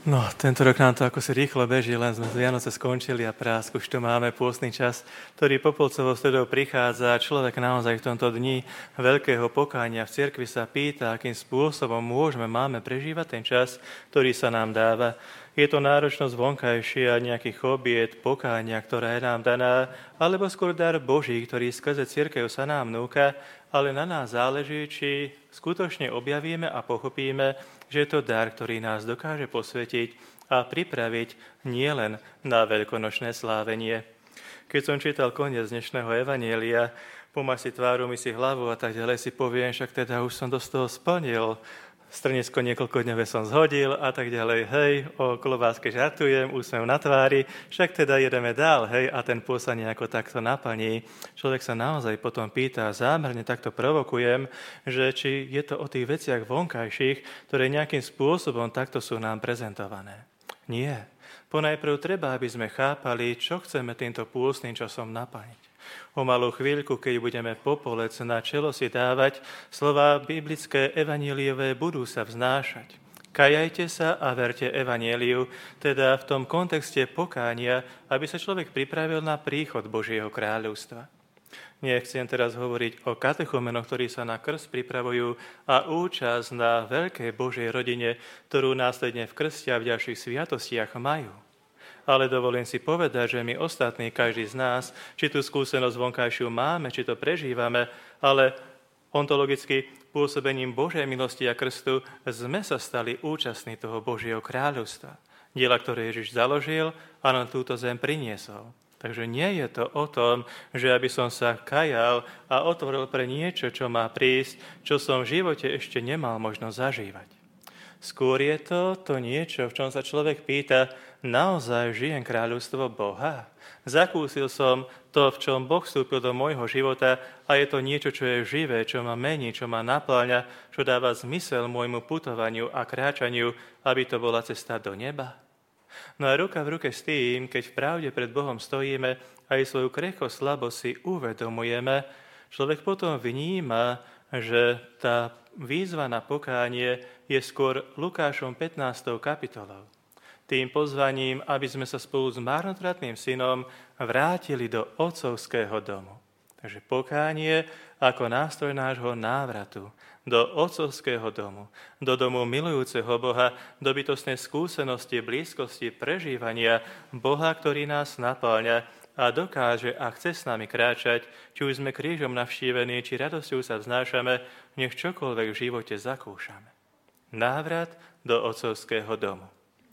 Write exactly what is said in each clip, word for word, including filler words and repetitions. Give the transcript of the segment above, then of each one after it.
No, tento rok nám to ako si rýchlo beží, len sme Vianoce skončili a prásk, už tu máme pôstny čas, ktorý popolcovou stredou prichádza a človek naozaj v tomto dni veľkého pokánia v cirkvi sa pýta, akým spôsobom môžeme, máme prežívať ten čas, ktorý sa nám dáva. Je to náročnosť vonkajšia, nejakých obiet, pokánia, ktorá je nám daná, alebo skôr dar Boží, ktorý skrze cirkev sa nám núka, ale na nás záleží, či skutočne objavíme a pochopíme, že je to dar, ktorý nás dokáže posvetiť a pripraviť nielen na veľkonočné slávenie. Keď som čítal koniec dnešného evanjelia, pomaž si tváru, my si hlavu a tak ďalej, si poviem, však teda už som dosť toho splnil. Strnisko niekoľko dňové som zhodil a tak ďalej, hej, o klobáske žartujem, úsmev na tvári, však teda jedeme dál, hej, a ten pôl sa nejako takto naplní. Človek sa naozaj potom pýta, zámerne takto provokujem, že či je to o tých veciach vonkajších, ktoré nejakým spôsobom takto sú nám prezentované. Nie. Ponajprv treba, aby sme chápali, čo chceme týmto pôstnym časom naplniť. O malú chvíľku, keď budeme popolec na čelo si dávať, slová biblické evanjeliové budú sa vznášať. Kajajte sa a verte evanjeliu, teda v tom kontexte pokánia, aby sa človek pripravil na príchod Božieho kráľovstva. Nechcem teraz hovoriť o katechumenoch, ktorí sa na krst pripravujú a účasť na veľkej Božej rodine, ktorú následne v krste a v ďalších sviatostiach majú. Ale dovolím si povedať, že my ostatní, každý z nás, či tú skúsenosť vonkajšiu máme, či to prežívame, ale ontologicky pôsobením Božej milosti a krstu sme sa stali účastní toho Božieho kráľovstva. Diela, ktoré Ježiš založil a na túto zem priniesol. Takže nie je to o tom, že aby som sa kajal a otvoril pre niečo, čo má prísť, čo som v živote ešte nemal možnosť zažívať. Skôr je to to niečo, v čom sa človek pýta, naozaj žijem kráľovstvo Boha? Zakúsil som to, v čom Boh vstúpil do môjho života a je to niečo, čo je živé, čo ma mení, čo ma napĺňa, čo dáva zmysel môjmu putovaniu a kráčaniu, aby to bola cesta do neba. No a ruka v ruke s tým, keď v pravde pred Bohom stojíme a aj svoju krehkosť, slabosť si uvedomujeme, človek potom vníma, že tá výzva na pokánie je skôr Lukášom pätnástou kapitolou. Tým pozvaním, aby sme sa spolu s marnotratným synom vrátili do otcovského domu. Takže pokánie ako nástroj nášho návratu do otcovského domu, do domu milujúceho Boha, do bytostnej skúsenosti, blízkosti, prežívania Boha, ktorý nás napĺňa a dokáže a chce s nami kráčať, či už sme krížom navštívení, či radosťou sa vznášame, nech čokoľvek v živote zakúšame. Návrat do otcovského domu.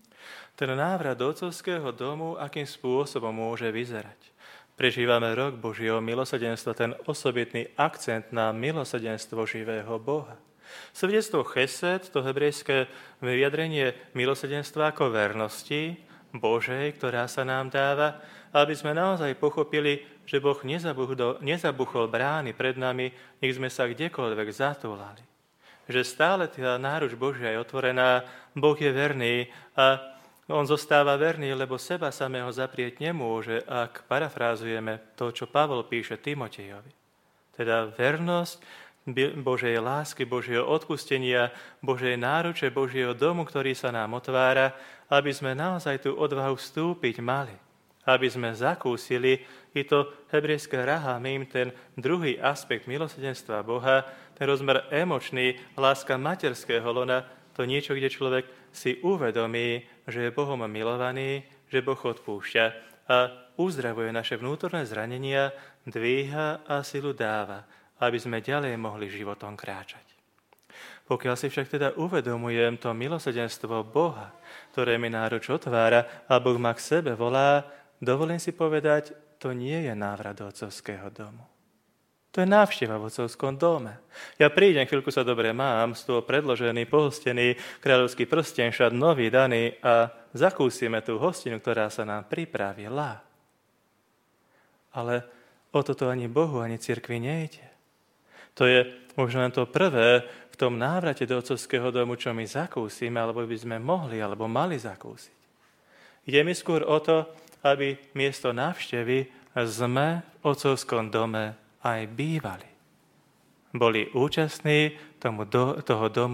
Ten návrat do otcovského domu, akým spôsobom môže vyzerať? Prežívame rok Božieho milosrdenstva, ten osobitný akcent na milosrdenstvo živého Boha. Svedectvo chesed, to hebrejské vyjadrenie milosrdenstva ako vernosti Božej, ktorá sa nám dáva, aby sme naozaj pochopili, že Boh nezabuchol, nezabuchol brány pred nami, nech sme sa kdekoľvek zatúlali. Že stále tá náruč Božia je otvorená, Boh je verný a on zostáva verný, lebo seba samého zaprieť nemôže, ak parafrázujeme to, čo Pavol píše Timotejovi. Teda vernosť Božej lásky, Božieho odpustenia, Božej náruče, Božieho domu, ktorý sa nám otvára, aby sme naozaj tú odvahu vstúpiť mali. Aby sme zakúsili i to hebrejské rahamim, ten druhý aspekt milosrdenstva Boha, ten rozmer emočný, láska materského lona, to niečo, kde človek si uvedomí, že je Bohom milovaný, že Boh odpúšťa a uzdravuje naše vnútorné zranenia, dvíha a silu dáva, aby sme ďalej mohli životom kráčať. Pokiaľ si však teda uvedomujem to milosrdenstvo Boha, ktoré mi náruč otvára a Boh ma k sebe volá, dovolím si povedať, to nie je návrat do otcovského domu. To je návšteva v otcovskom dome. Ja prídem, chvíľku sa dobre mám, z toho predložený, pohostený, kráľovský prsten, šat nový, daný a zakúsime tú hostinu, ktorá sa nám pripravila. Ale o toto ani Bohu, ani cirkvi nejde. To je možno len to prvé v tom návrate do otcovského domu, čo my zakúsime, alebo by sme mohli, alebo mali zakúsiť. Ide mi skôr o to, aby miesto návštevy sme v otcovskom dome aj bývali. Boli účastní tomu do, toho domu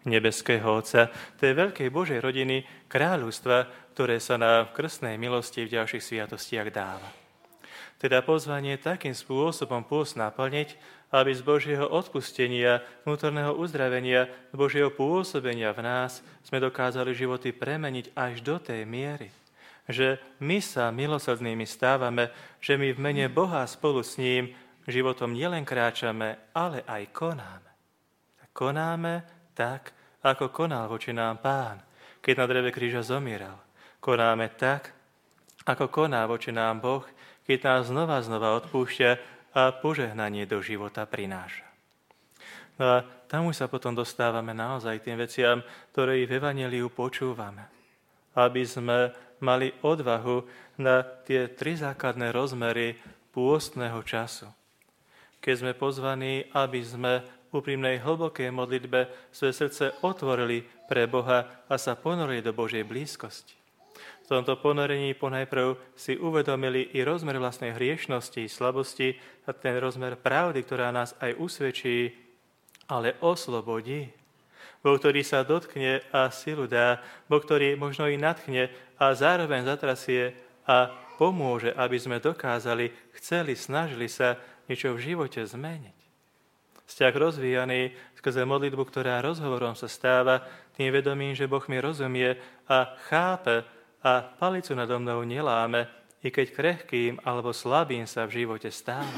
nebeského Otca, tej veľkej Božej rodiny, kráľovstva, ktoré sa na krstnej milosti v ďalších sviatostiach dáva. Teda pozvanie takým spôsobom pôst naplniť, aby z Božieho odpustenia, vnútorného uzdravenia, z Božieho pôsobenia v nás sme dokázali životy premeniť až do tej miery, že my sa milosrdnými stávame, že my v mene Boha spolu s ním životom nielen kráčame, ale aj konáme. Konáme tak, ako konal voči nám Pán, keď na dreve kríža zomieral. Konáme tak, ako koná voči nám Boh, keď nás znova znova odpúšťa a požehnanie do života prináša. No a tam už sa potom dostávame naozaj k tým veciam, ktoré v Evanjeliu počúvame. Aby sme mali odvahu na tie tri základné rozmery pôstneho času. Keď sme pozvaní, aby sme v úprimnej hlbokej modlitbe svoje srdce otvorili pre Boha a sa ponorili do Božej blízkosti. V tomto ponorení ponajprv si uvedomili i rozmer vlastnej hriešnosti, slabosti a ten rozmer pravdy, ktorá nás aj usvedčí, ale oslobodí. Boh, ktorý sa dotkne a silu dá, Boh, ktorý možno i nadchne a zároveň zatrasie a pomôže, aby sme dokázali, chceli, snažili sa niečo v živote zmeniť. Vzťah rozvíjaný skrze modlitbu, ktorá rozhovorom sa stáva, tým vedomím, že Boh mi rozumie a chápe a palicu nado mnou neláme, i keď krehkým alebo slabým sa v živote stáva.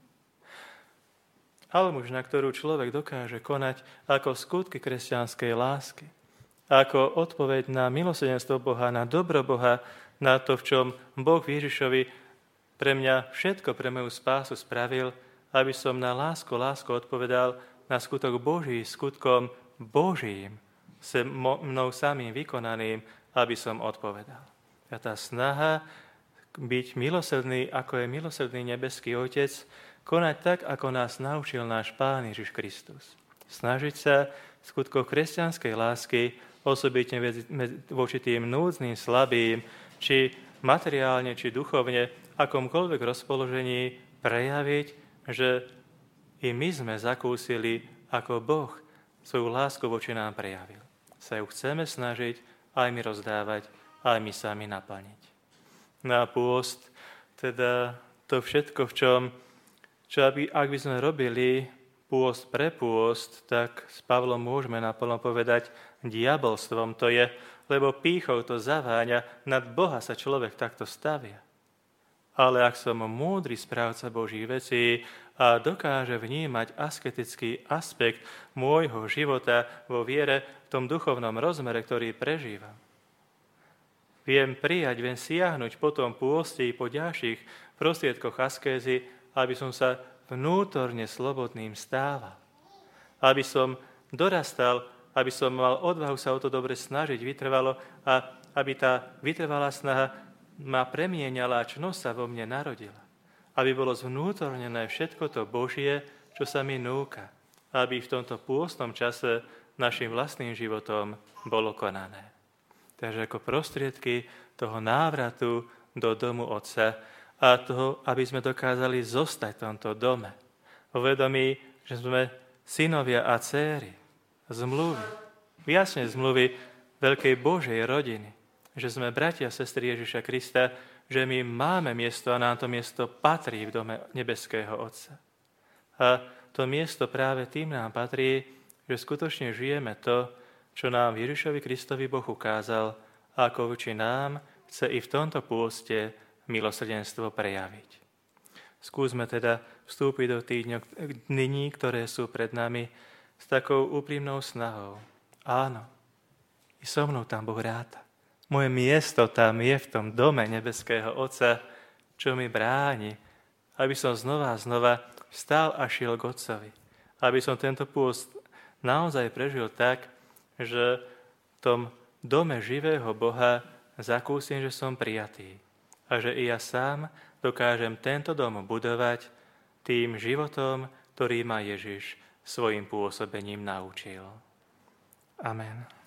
Almuž, na ktorú človek dokáže konať ako skutky kresťanskej lásky, ako odpoveď na milosrdenstvo Boha, na dobro Boha, na to, v čom Boh Ježišovi pre mňa všetko pre moju spásu spravil, aby som na lásku, lásku odpovedal, na skutok Boží, skutkom Božím, sem mnou samým vykonaným, aby som odpovedal. A tá snaha byť milosrdný, ako je milosrdný nebeský Otec, konať tak, ako nás naučil náš Pán Ježiš Kristus. Snažiť sa v skutkoch kresťanskej lásky, osobitne voči tým núdznym, slabým, či materiálne, či duchovne, akomkoľvek rozpoložení prejaviť, že i my sme zakúsili, ako Boh svoju lásku voči nám prejavil. Sa ju chceme snažiť aj my rozdávať, aj my sami naplniť. Na pôst, teda to všetko, v čom, čo aby, ak by sme robili pôst pre pôst, tak s Pavlom môžeme naplno povedať, diabolstvom to je, lebo pýchou to zaváňa, nad Boha sa človek takto stavia. Ale ak som múdry správca Božích vecí a dokáže vnímať asketický aspekt môjho života vo viere v tom duchovnom rozmere, ktorý prežívam, viem prijať, viem siahnuť po tom pôste i po ďalších prostriedkoch askézy, aby som sa vnútorne slobodným stával. Aby som dorastal, aby som mal odvahu sa o to dobre snažiť vytrvalo a aby tá vytrvalá snaha ma premieňala a čnosť sa vo mne narodila. Aby bolo zvnútornené všetko to Božie, čo sa mi núka. Aby v tomto pôstnom čase našim vlastným životom bolo konané. Takže ako prostriedky toho návratu do domu Otca a toho, aby sme dokázali zostať v tomto dome. Vo vedomí, že sme synovia a céry, zmluvy, jasne zmluvy veľkej Božej rodiny, že sme bratia a sestry Ježiša Krista, že my máme miesto a nám to miesto patrí v dome nebeského Otca. A to miesto práve tým nám patrí, že skutočne žijeme to, čo nám Ježišovi Kristovi Boh ukázal, ako voči nám chce i v tomto pôste milosrdenstvo prejaviť. Skúsme teda vstúpiť do tých dní, ktoré sú pred nami, s takou úprimnou snahou. Áno, i so mnou tam Boh ráta. Moje miesto tam je v tom dome nebeského Otca, čo mi bráni, aby som znova a znova vstal a šiel k Otcovi. Aby som tento pôst naozaj prežil tak, že v tom dome živého Boha zakúsim, že som prijatý. A že i ja sám dokážem tento dom budovať tým životom, ktorý ma Ježiš svojim pôsobením naučil. Amen.